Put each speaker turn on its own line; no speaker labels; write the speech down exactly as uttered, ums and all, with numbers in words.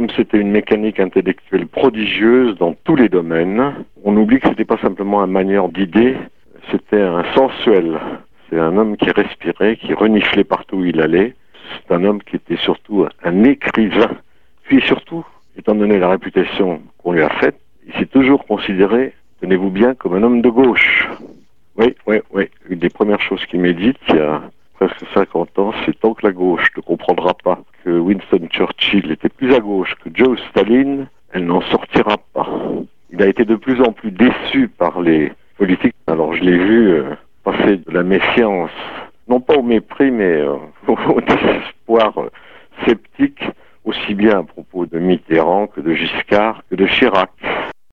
comme c'était une mécanique intellectuelle prodigieuse dans tous les domaines, on oublie que c'était pas simplement un manieur d'idées, c'était un sensuel. C'est un homme qui respirait, qui reniflait partout où il allait. C'est un homme qui était surtout un écrivain. Puis surtout, étant donné la réputation qu'on lui a faite, il s'est toujours considéré, tenez-vous bien, comme un homme de gauche. Oui, oui, oui. Une des premières choses qu'il m'est dites il y a presque cinquante ans, c'est tant que la gauche ne comprendra pas que Winston Churchill était plus à gauche que Joe Staline, elle n'en sortira pas. Il a été de plus en plus déçu par les politiques. Alors je l'ai vu euh, passer de la méfiance, non pas au mépris, mais euh, au désespoir euh, sceptique, aussi bien à propos de Mitterrand que de Giscard que de Chirac.